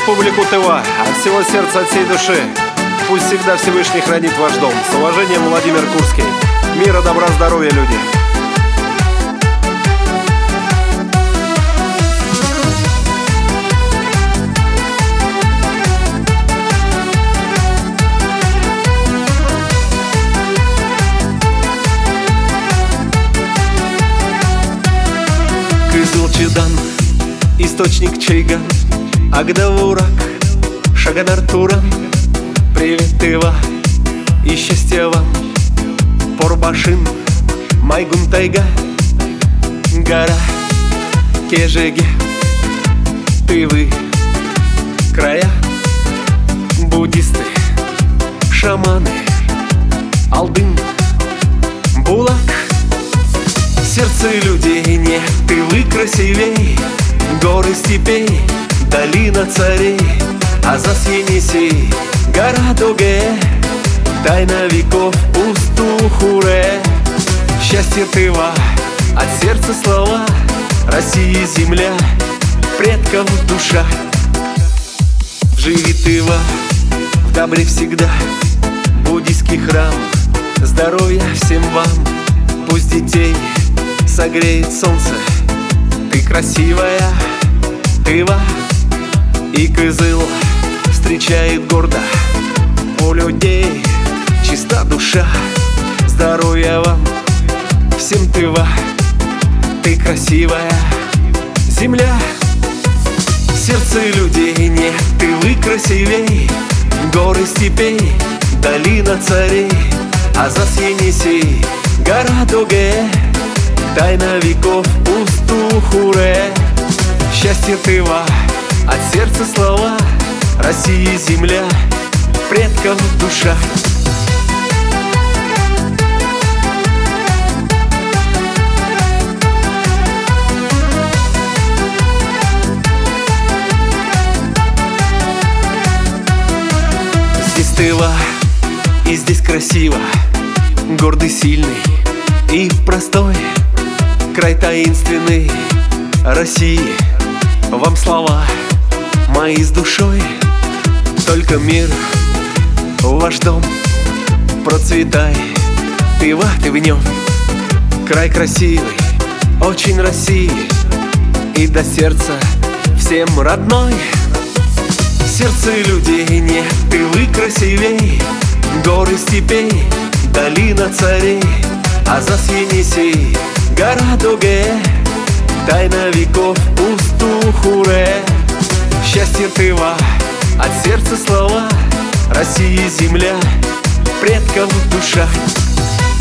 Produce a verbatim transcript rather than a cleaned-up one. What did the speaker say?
республику Тыва, от всего сердца, от всей души. Пусть всегда Всевышний хранит ваш дом. С уважением, Владимир Курский. Мира, добра, здоровья, люди. Кызылчыдан источник Чайган, Агдавурак, Шаганар Туран. Привет, Тыва, и счастья вам. Порбашин, Майгун тайга, гора Кежеге, Тывы, края, буддисты, шаманы, Алдын, Булак. Сердце людей нет, Тывы красивей, горы степей, долина царей, Азаз Енисей, гора Дуге, тайна веков Усту-Хуре. Счастье Тыва, от сердца слова, России земля, предков душа. Живи Тыва, в добре всегда, буддийский храм, здоровья всем вам. Пусть детей согреет солнце, ты красивая, Тыва. И Кызыл встречает гордо, у людей чиста душа. Здоровья вам всем, Тыва, ты красивая земля. Сердце людей нет, Тывы красивей, горы степей, долина царей, Азаз Енисей, гора Дуге, тайна веков Усту-Хуре. Счастье Тыва, от сердца слова, России земля, предков душа. Здесь Тыва, и здесь красиво, гордый, сильный и простой, край таинственный России. Вам слова мои с душой, только мир в ваш дом. Процветай, Тыва, ты в нем. Край красивый, очень России, и до сердца всем родной. Сердце людей нет, Тывы красивей, горы степей, долина царей, Азаз Енисей, гора Дуге, тайна веков Усту-Хуре. Счастье Тыва, от сердца слова, России земля, предков душа.